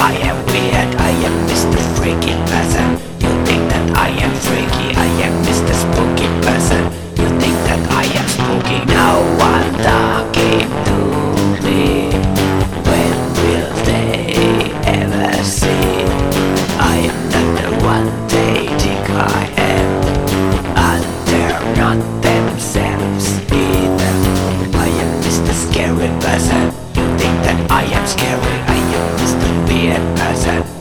I am weird, I am Mr. Freaky person. You think that I am freaky, I am Mr. Spooky person. You think that I am spooky. No one talking to me. When will they ever see? I am not the one they think I am, and they're not themselves either. I am Mr. Scary person. You think that I am scary, I am Mr. Weird person.